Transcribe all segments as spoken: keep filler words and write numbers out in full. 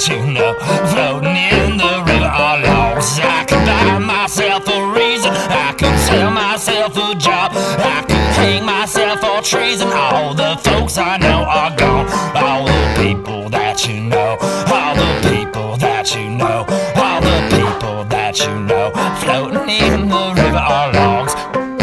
that you know floating in the river are lost. I could buy myself a reason, I could sell myself a job, I could hang myself for treason. All the folks I know are gone. All the people that you know, all the people that you know, all the people that you know floating in the river are lost.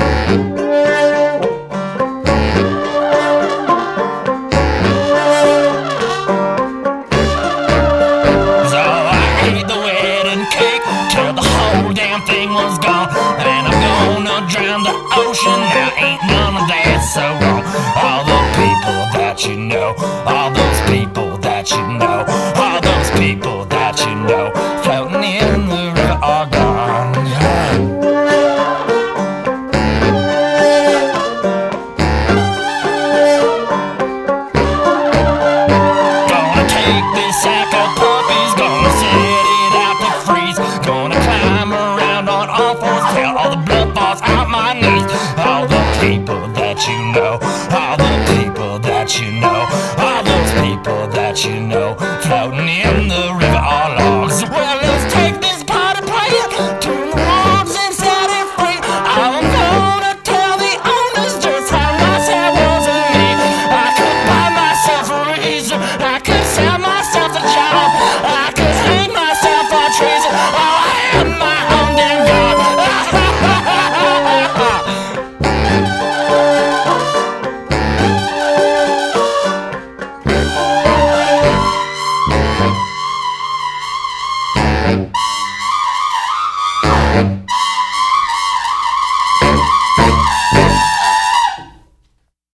Thing was gone, and I'm gonna drown the ocean. Now ain't none of that so wrong. All the people that you know, all those people that you know, all those people that you know floating in the river are gone. Gonna take this sack of puppies, gonna set it out to freeze, gonna climb around on all fours till all the blood falls out my knees. All the people that you know,